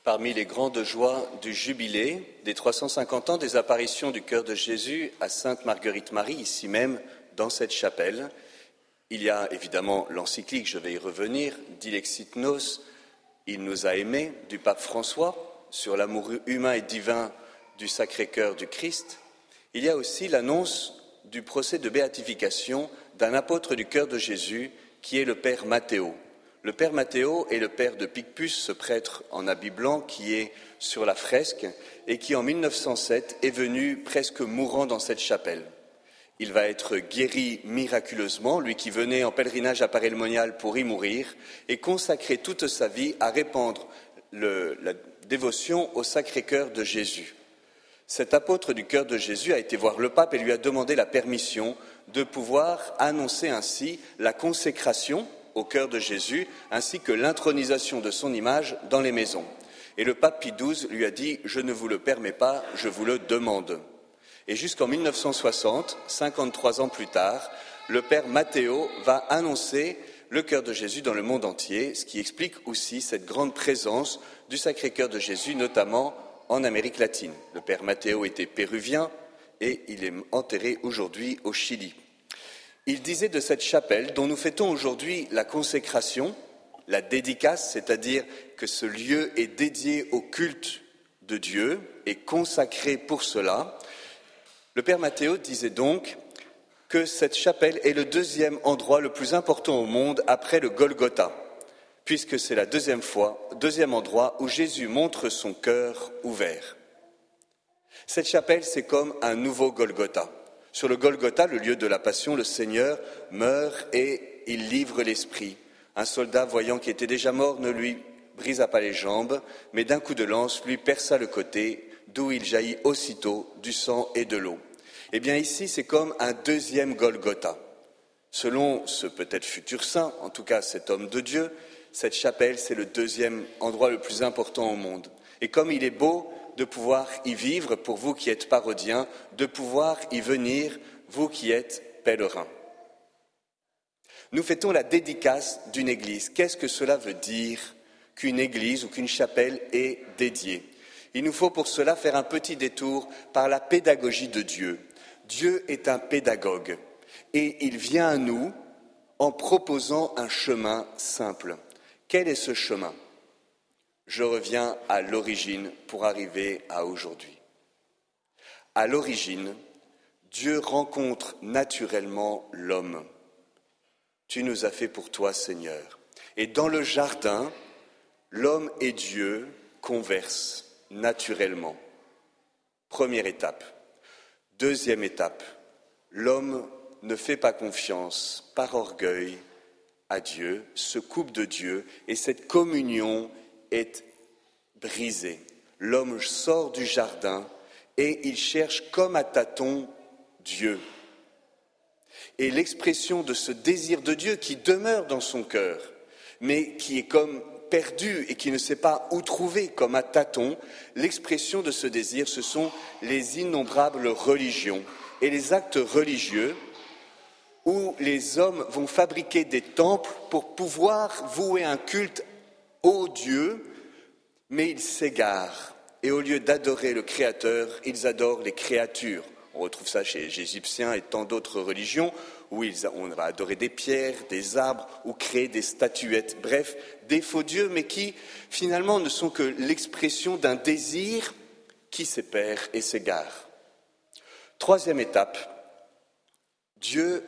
Parmi les grandes joies du jubilé des 350 ans des apparitions du cœur de Jésus à Sainte Marguerite Marie, ici même dans cette chapelle, il y a évidemment l'encyclique, je vais y revenir, Dilexit Nos, il nous a aimés, du pape François, sur l'amour humain et divin du Sacré-Cœur du Christ. Il y a aussi l'annonce du procès de béatification d'un apôtre du cœur de Jésus qui est le père Matthéo. Le père Matthéo est le père de Picpus, ce prêtre en habit blanc qui est sur la fresque et qui en 1907 est venu presque mourant dans cette chapelle. Il va être guéri miraculeusement, lui qui venait en pèlerinage à Paray-le-Monial pour y mourir, et consacrer toute sa vie à répandre la dévotion au Sacré-Cœur de Jésus. Cet apôtre du cœur de Jésus a été voir le pape et lui a demandé la permission de pouvoir annoncer ainsi la consécration au cœur de Jésus, ainsi que l'intronisation de son image dans les maisons. Et le pape Pie XII lui a dit « Je ne vous le permets pas, je vous le demande ». Et jusqu'en 1960, 53 ans plus tard, le père Matthéo va annoncer le cœur de Jésus dans le monde entier, ce qui explique aussi cette grande présence du Sacré-Cœur de Jésus, notamment en Amérique latine. Le père Matthéo était péruvien et il est enterré aujourd'hui au Chili. Il disait de cette chapelle, dont nous fêtons aujourd'hui la consécration, la dédicace, c'est-à-dire que ce lieu est dédié au culte de Dieu et consacré pour cela. Le père Matthéo disait donc que cette chapelle est le deuxième endroit le plus important au monde après le Golgotha, puisque c'est la deuxième endroit où Jésus montre son cœur ouvert. Cette chapelle, c'est comme un nouveau Golgotha. Sur le Golgotha, le lieu de la passion, le Seigneur meurt et il livre l'esprit. Un soldat, voyant qu'il était déjà mort, ne lui brisa pas les jambes, mais d'un coup de lance lui perça le côté, d'où il jaillit aussitôt du sang et de l'eau. Eh bien ici, c'est comme un deuxième Golgotha. Selon ce peut-être futur saint, en tout cas cet homme de Dieu, cette chapelle, c'est le deuxième endroit le plus important au monde. Et comme il est beau de pouvoir y vivre, pour vous qui êtes parodiens, de pouvoir y venir, vous qui êtes pèlerins. Nous fêtons la dédicace d'une église. Qu'est-ce que cela veut dire qu'une église ou qu'une chapelle est dédiée ? Il nous faut pour cela faire un petit détour par la pédagogie de Dieu. Dieu est un pédagogue et il vient à nous en proposant un chemin simple. Quel est ce chemin ? Je reviens à l'origine pour arriver à aujourd'hui. À l'origine, Dieu rencontre naturellement l'homme. Tu nous as fait pour toi, Seigneur. Et dans le jardin, l'homme et Dieu conversent naturellement. Première étape. Deuxième étape, l'homme ne fait pas confiance par orgueil à Dieu, se coupe de Dieu et cette communion est brisée. L'homme sort du jardin et il cherche comme à tâtons Dieu. Et l'expression de ce désir de Dieu qui demeure dans son cœur, mais qui est comme perdu et qui ne sait pas où trouver comme à tâtons, l'expression de ce désir, ce sont les innombrables religions et les actes religieux où les hommes vont fabriquer des temples pour pouvoir vouer un culte au Dieu, mais ils s'égarent. Et au lieu d'adorer le Créateur, ils adorent les créatures. On retrouve ça chez les Égyptiens et tant d'autres religions où on va adorer des pierres, des arbres ou créer des statuettes. Bref, des faux dieux, mais qui finalement ne sont que l'expression d'un désir qui s'épère et s'égare. Troisième étape, Dieu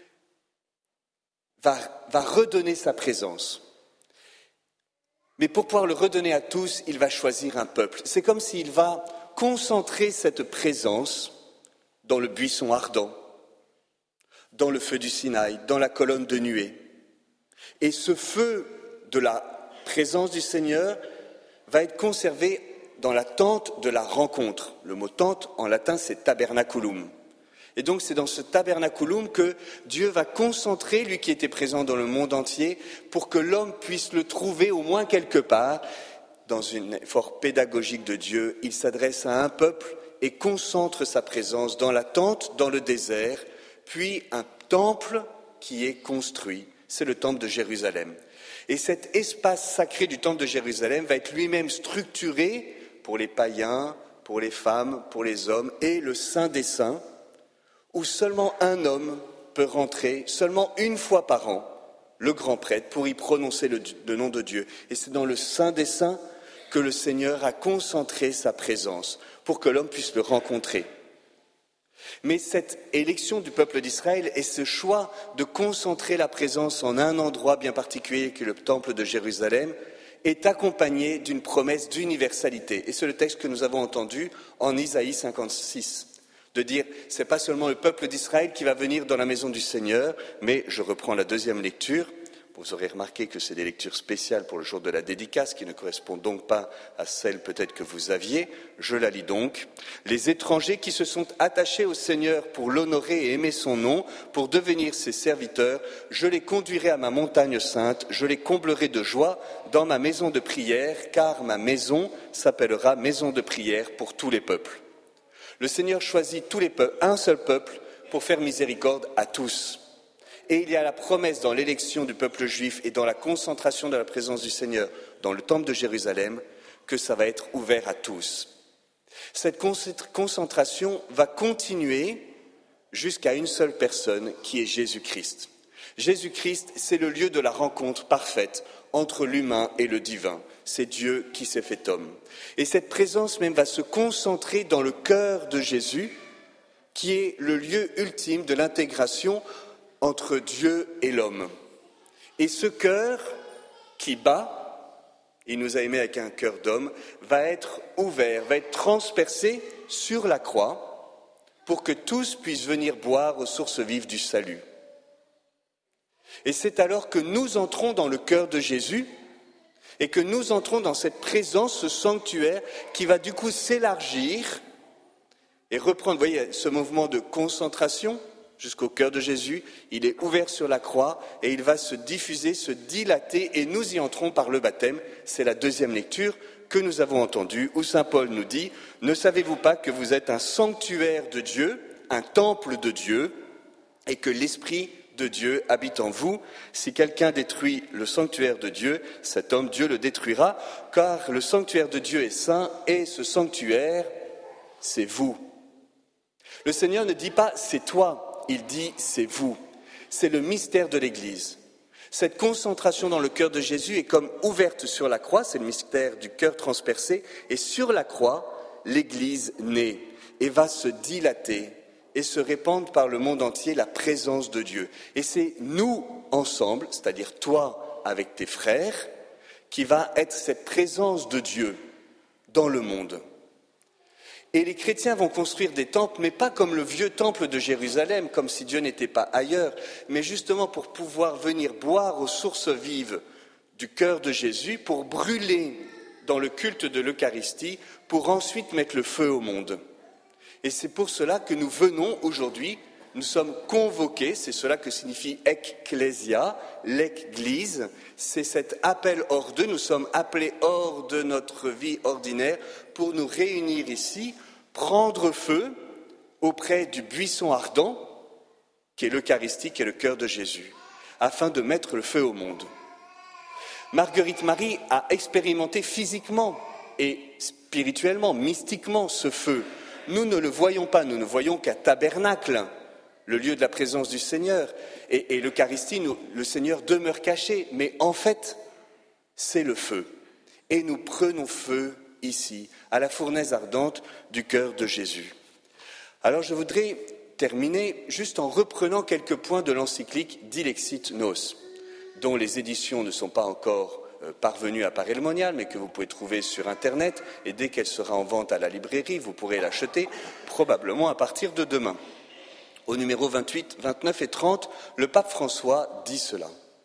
va redonner sa présence. Mais pour pouvoir le redonner à tous, il va choisir un peuple. C'est comme s'il va concentrer cette présence dans le buisson ardent, dans le feu du Sinaï, dans la colonne de nuée. Et ce feu de la présence du Seigneur va être conservé dans la tente de la rencontre. Le mot tente en latin, c'est tabernaculum. Et donc c'est dans ce tabernaculum que Dieu va concentrer, lui qui était présent dans le monde entier, pour que l'homme puisse le trouver au moins quelque part. Dans un effort pédagogique de Dieu, il s'adresse à un peuple et concentre sa présence dans la tente, dans le désert, puis un temple qui est construit. C'est le temple de Jérusalem. Et cet espace sacré du temple de Jérusalem va être lui-même structuré pour les païens, pour les femmes, pour les hommes, et le Saint des Saints, où seulement un homme peut rentrer, seulement une fois par an, le grand prêtre, pour y prononcer le nom de Dieu. Et c'est dans le Saint des Saints que le Seigneur a concentré sa présence, pour que l'homme puisse le rencontrer. Mais cette élection du peuple d'Israël et ce choix de concentrer la présence en un endroit bien particulier qui est le temple de Jérusalem est accompagné d'une promesse d'universalité. Et c'est le texte que nous avons entendu en Isaïe 56, de dire c'est pas seulement le peuple d'Israël qui va venir dans la maison du Seigneur, mais je reprends la deuxième lecture. Vous aurez remarqué que c'est des lectures spéciales pour le jour de la dédicace, qui ne correspondent donc pas à celles peut-être que vous aviez. Je la lis donc. Les étrangers qui se sont attachés au Seigneur pour l'honorer et aimer son nom, pour devenir ses serviteurs, je les conduirai à ma montagne sainte, je les comblerai de joie dans ma maison de prière, car ma maison s'appellera maison de prière pour tous les peuples. Le Seigneur choisit tous les peuples, un seul peuple, pour faire miséricorde à tous. Et il y a la promesse dans l'élection du peuple juif et dans la concentration de la présence du Seigneur dans le temple de Jérusalem que ça va être ouvert à tous. Cette concentration va continuer jusqu'à une seule personne qui est Jésus-Christ. Jésus-Christ, c'est le lieu de la rencontre parfaite entre l'humain et le divin. C'est Dieu qui s'est fait homme. Et cette présence même va se concentrer dans le cœur de Jésus, qui est le lieu ultime de l'intégration entre Dieu et l'homme. Et ce cœur qui bat, il nous a aimés avec un cœur d'homme, va être ouvert, va être transpercé sur la croix pour que tous puissent venir boire aux sources vives du salut. Et c'est alors que nous entrons dans le cœur de Jésus et que nous entrons dans cette présence, ce sanctuaire qui va du coup s'élargir et reprendre, vous voyez, ce mouvement de concentration jusqu'au cœur de Jésus, il est ouvert sur la croix et il va se diffuser, se dilater et nous y entrons par le baptême. C'est la deuxième lecture que nous avons entendue où saint Paul nous dit « Ne savez-vous pas que vous êtes un sanctuaire de Dieu, un temple de Dieu et que l'Esprit de Dieu habite en vous. Si quelqu'un détruit le sanctuaire de Dieu, cet homme, Dieu le détruira, car le sanctuaire de Dieu est saint et ce sanctuaire, c'est vous. » Le Seigneur ne dit pas « c'est toi ». Il dit, c'est vous. C'est le mystère de l'Église. Cette concentration dans le cœur de Jésus est comme ouverte sur la croix, c'est le mystère du cœur transpercé, et sur la croix, l'Église naît et va se dilater et se répandre par le monde entier la présence de Dieu. Et c'est nous ensemble, c'est-à-dire toi avec tes frères, qui va être cette présence de Dieu dans le monde. Et les chrétiens vont construire des temples, mais pas comme le vieux temple de Jérusalem, comme si Dieu n'était pas ailleurs, mais justement pour pouvoir venir boire aux sources vives du cœur de Jésus, pour brûler dans le culte de l'Eucharistie, pour ensuite mettre le feu au monde. Et c'est pour cela que nous venons aujourd'hui, nous sommes convoqués, c'est cela que signifie ecclésia, l'Église, c'est cet appel hors d'eux, nous sommes appelés hors de notre vie ordinaire pour nous réunir ici, prendre feu auprès du buisson ardent, qui est l'Eucharistie, qui est le cœur de Jésus, afin de mettre le feu au monde. Marguerite Marie a expérimenté physiquement et spirituellement, mystiquement ce feu. Nous ne le voyons pas, nous ne voyons qu'à Tabernacle, le lieu de la présence du Seigneur. Et l'Eucharistie, le Seigneur demeure caché, mais en fait, c'est le feu. Et nous prenons feu ici, à la fournaise ardente du cœur de Jésus. Alors je voudrais terminer juste en reprenant quelques points de l'encyclique Dilexit Nos, dont les éditions ne sont pas encore parvenue à Paris Le Monial, mais que vous pouvez trouver sur Internet, et dès qu'elle sera en vente à la librairie, vous pourrez l'acheter, probablement à partir de demain. Au numéro 28, 29 et 30, le pape François dit cela.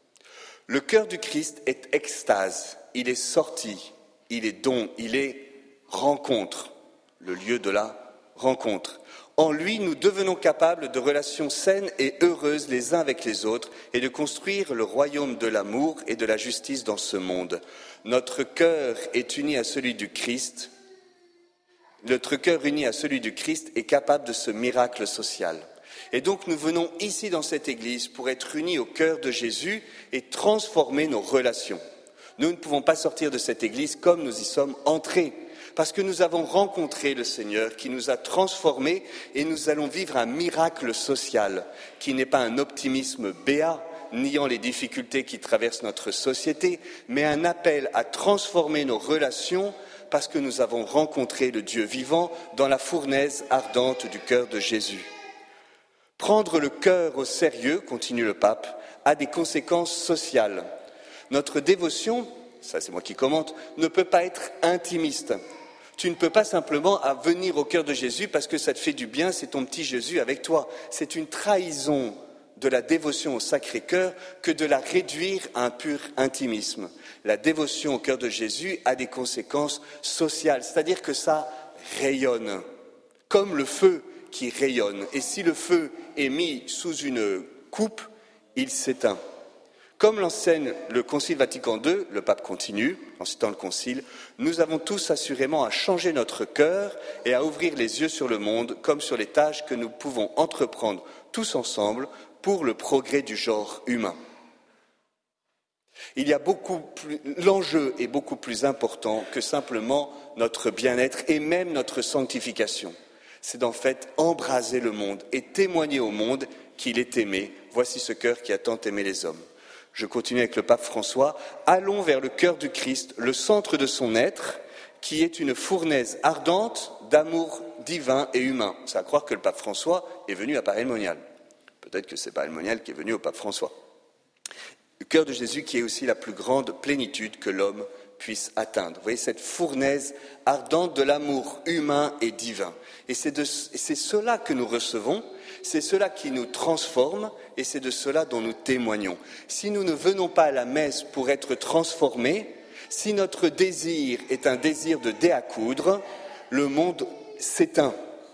« Le cœur du Christ est extase, il est sorti, il est don, il est rencontre, le lieu de la rencontre. En lui, nous devenons capables de relations saines et heureuses les uns avec les autres et de construire le royaume de l'amour et de la justice dans ce monde. Notre cœur est uni à celui du Christ. Notre cœur uni à celui du Christ est capable de ce miracle social. Et donc nous venons ici dans cette église pour être unis au cœur de Jésus et transformer nos relations. Nous ne pouvons pas sortir de cette église comme nous y sommes entrés, parce que nous avons rencontré le Seigneur qui nous a transformés et nous allons vivre un miracle social qui n'est pas un optimisme béat, niant les difficultés qui traversent notre société, mais un appel à transformer nos relations parce que nous avons rencontré le Dieu vivant dans la fournaise ardente du cœur de Jésus. Prendre le cœur au sérieux, continue le pape, a des conséquences sociales. Notre dévotion, ça c'est moi qui commente, ne peut pas être intimiste. Tu ne peux pas simplement venir au cœur de Jésus parce que ça te fait du bien, c'est ton petit Jésus avec toi. C'est une trahison de la dévotion au Sacré-Cœur que de la réduire à un pur intimisme. La dévotion au cœur de Jésus a des conséquences sociales, c'est-à-dire que ça rayonne, comme le feu qui rayonne. Et si le feu est mis sous une coupe, il s'éteint. Comme l'enseigne le Concile Vatican II, le pape continue, en citant le Concile, nous avons tous assurément à changer notre cœur et à ouvrir les yeux sur le monde comme sur les tâches que nous pouvons entreprendre tous ensemble pour le progrès du genre humain. L'enjeu est beaucoup plus important que simplement notre bien-être et même notre sanctification. C'est d'en fait embraser le monde et témoigner au monde qu'il est aimé. Voici ce cœur qui a tant aimé les hommes. Je continue avec le pape François. Allons vers le cœur du Christ, le centre de son être, qui est une fournaise ardente d'amour divin et humain. C'est à croire que le pape François est venu à Paray-le-Monial. Peut-être que c'est Paray-le-Monial qui est venu au pape François. Le cœur de Jésus qui est aussi la plus grande plénitude que l'homme puisse atteindre. Vous voyez cette fournaise ardente de l'amour humain et divin. Et c'est cela que nous recevons, c'est cela qui nous transforme et c'est de cela dont nous témoignons. Si nous ne venons pas à la messe pour être transformés, si notre désir est un désir de dé à coudre, le monde s'éteint.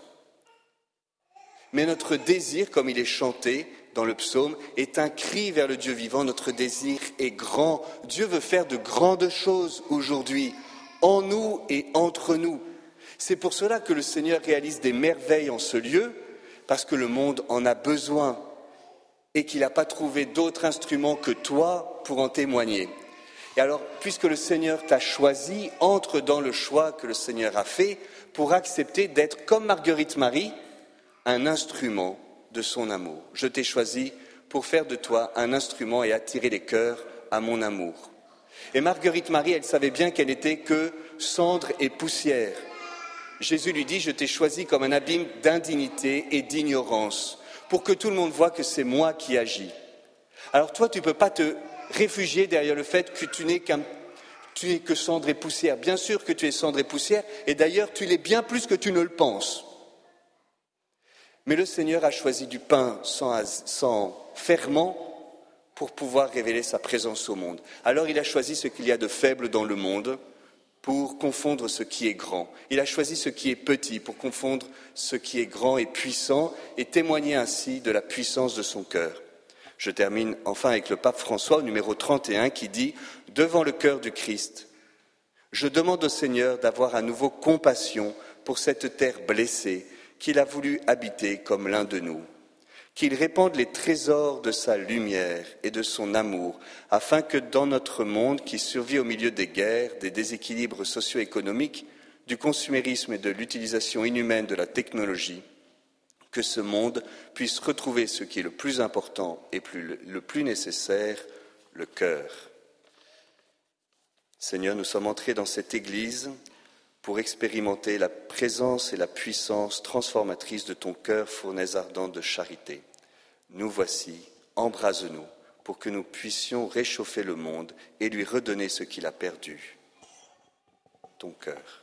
Mais notre désir, comme il est chanté dans le psaume, est un cri vers le Dieu vivant. Notre désir est grand. Dieu veut faire de grandes choses aujourd'hui, en nous et entre nous. C'est pour cela que le Seigneur réalise des merveilles en ce lieu, parce que le monde en a besoin et qu'il n'a pas trouvé d'autre instrument que toi pour en témoigner. Et alors, puisque le Seigneur t'a choisi, entre dans le choix que le Seigneur a fait pour accepter d'être, comme Marguerite Marie, un instrument de son amour. Je t'ai choisi pour faire de toi un instrument et attirer les cœurs à mon amour. Et Marguerite Marie, elle savait bien qu'elle n'était que cendre et poussière. Jésus lui dit, je t'ai choisi comme un abîme d'indignité et d'ignorance, pour que tout le monde voie que c'est moi qui agis. Alors toi, tu ne peux pas te réfugier derrière le fait que tu n'es que cendre et poussière. Bien sûr que tu es cendre et poussière, et d'ailleurs, tu l'es bien plus que tu ne le penses. Mais le Seigneur a choisi du pain sans ferment pour pouvoir révéler sa présence au monde. Alors il a choisi ce qu'il y a de faible dans le monde pour confondre ce qui est grand. Il a choisi ce qui est petit pour confondre ce qui est grand et puissant et témoigner ainsi de la puissance de son cœur. Je termine enfin avec le pape François au numéro 31 qui dit « Devant le cœur du Christ, je demande au Seigneur d'avoir à nouveau compassion pour cette terre blessée qu'il a voulu habiter comme l'un de nous, qu'il répande les trésors de sa lumière et de son amour, afin que dans notre monde qui survit au milieu des guerres, des déséquilibres socio-économiques, du consumérisme et de l'utilisation inhumaine de la technologie, que ce monde puisse retrouver ce qui est le plus important et le plus nécessaire, le cœur. Seigneur, nous sommes entrés dans cette Église pour expérimenter la présence et la puissance transformatrice de ton cœur, fournaise ardente de charité. Nous voici, embrase-nous, pour que nous puissions réchauffer le monde et lui redonner ce qu'il a perdu, ton cœur.